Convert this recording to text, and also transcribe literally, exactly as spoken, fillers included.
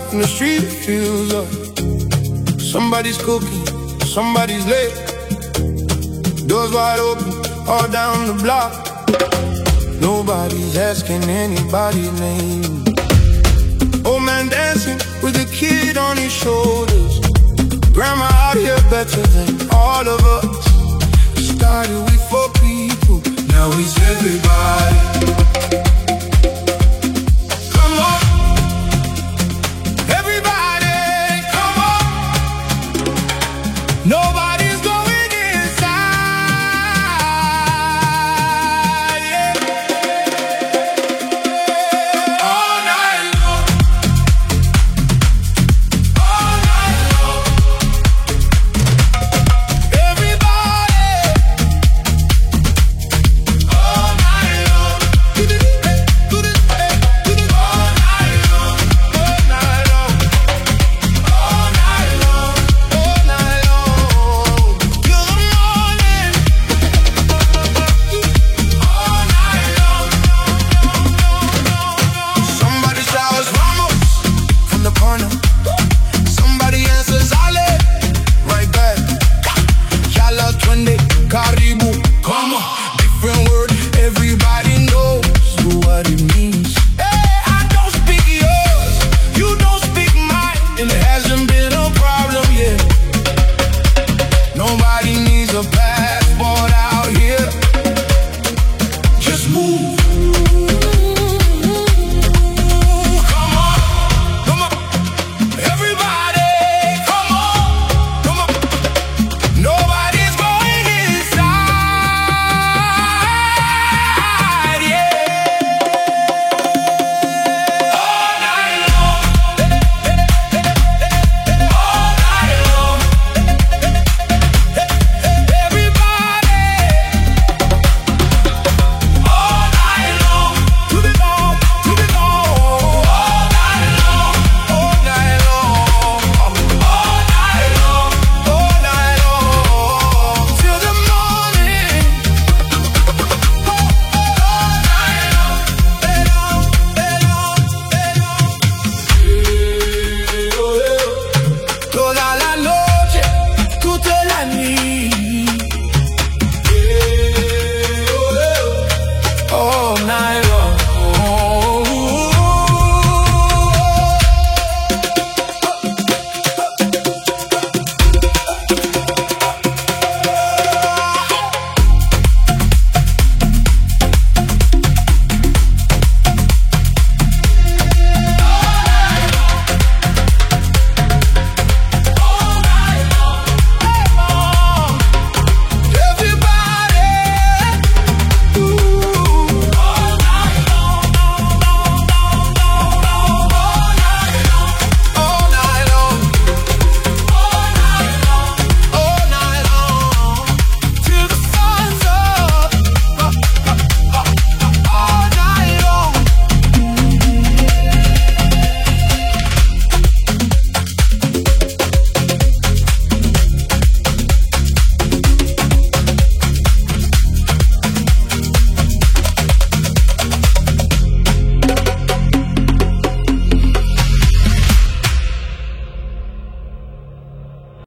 and the street feels up. Somebody's cooking, somebody's late. Doors wide open, all down the block. Nobody's asking anybody's name. Old man dancing with a kid on his shoulders. Grandma out here better than all of us. Started with four people, now it's everybody.